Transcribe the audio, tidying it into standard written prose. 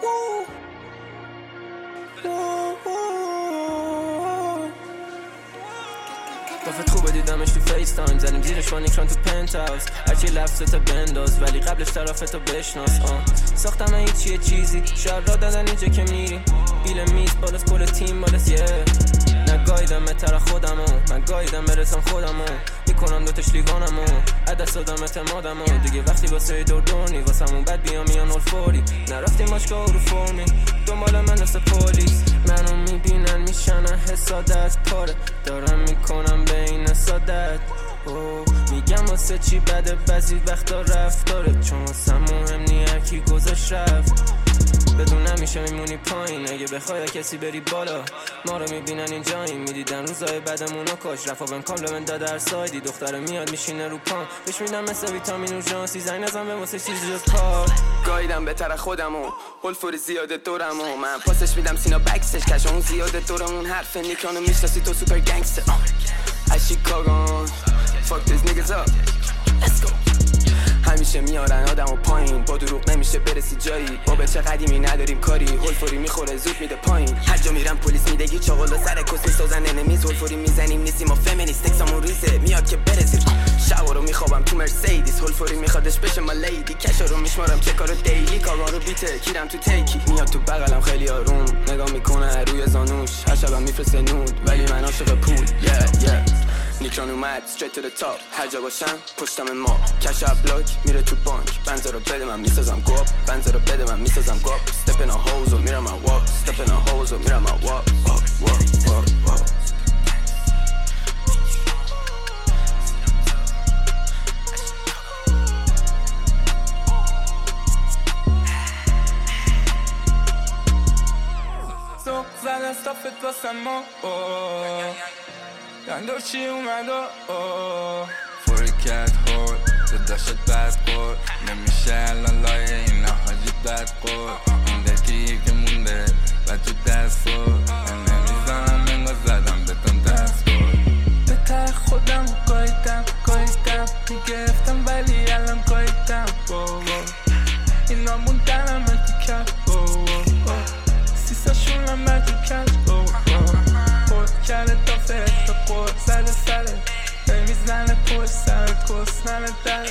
دفت خوبه دیدمش تو فیس تایم، زدیم زیرش با نیکران تو پنت هاوس، هرچی لفظت بنداز ولی قبلش طرفتو بشناس. ساختم هیچ یه چیزی شاید را دادن اینجا که میریم، بیل میز بالاست کل تیم بالاست نگایدم تر خودمو، من گایدم برسم خودمو، میکنم دوتش لیوانمو، عدست دادم اعتمادمو، دیگه وقتی واسه دردونی واسمون بد بیام میان الفوری، نرفتیم باشگاه رو فرمی دنبال من دست پلیس، منو میبینن میشنن حسادت پاره، دارم میکنم به این حسادت. میگم واسه چی بده بعضی وقتا رفتاره، چون واسه مهم نی هرکی گذاشت رفت، بدون همیشه میمونی پایین، اگه بخوای کسی بری بالا ما رو میبینن اینجاییم، میدیدن روزای بعدمون رو کاش رفاقم کامپلمنت داده هر سایدی، دختره میاد میشینه رو پام بهش میدم مثل ویتامین و ژانسی، زنگ نزن به واسه چیزی جز کار، گایدم بهتر خودمو، هولفوری زیاده دورمو، من پاسش میدم سینا بکسش، کش اون زیاده دورمون، حرف نیکانو میشناسی تو سوپر گنگستر از شیکاگو fuck these niggas up let's go. همیشه میارن آدمو پایین، با دروغ نمیشه برسی جایی، با بچه قدیمی نداریم کاری، هولفوری میخوره زود میده پایین، هر جا میرم پلیس میدگی چاقل و سر کس میسازن انمیز، هولفوری میزنیم نیستیم و فمینیست، تکسامون ریزه میاد که برزیم، شبا رو میخوابم تو مرسیدیس، هولفوری میخوادش بشه ما لیدی، کشا رو میشمارم چه کارو دیلی، کاران رو بیته کیرم تو تیکی، میاد تو بغلم خیلی آروم نگاه میکنه روی زانوش، هر شبم میفرسته نود ولی من عاشق پول نیکران اومد straight to the top، هر جا باشم پشتم ما، کش بلاک میره تو بانک، بنز رو بده من میسازم گوب، بنز رو بده من میسازم گوب، step in a holes و میرم من walk، step in a holes و میرم من walk. So زن استافت واسم ما گندوچی اومد فرکت خورد صداشت بد خورد، نمیشه الان لایه اینا حاجی بد خورد، این دکی که مونده و تو دست خورد، نمیزنم انگاه زدم بهتون دست خورد، بهتر خودم گایدم میگرفتم ولی الان گایدم اینا موندنم تو کف سیساشون هم تو کف خود کرده تا فرد قرد زده سره میزنه پشت سرت کس ننه در